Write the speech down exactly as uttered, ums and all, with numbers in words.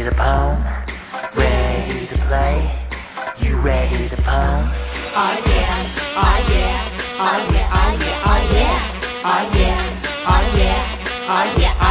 to pump? Ready to play? You ready to pump? Oh yeah, oh yeah, oh yeah, oh yeah, oh yeah, oh yeah, oh yeah, oh yeah, oh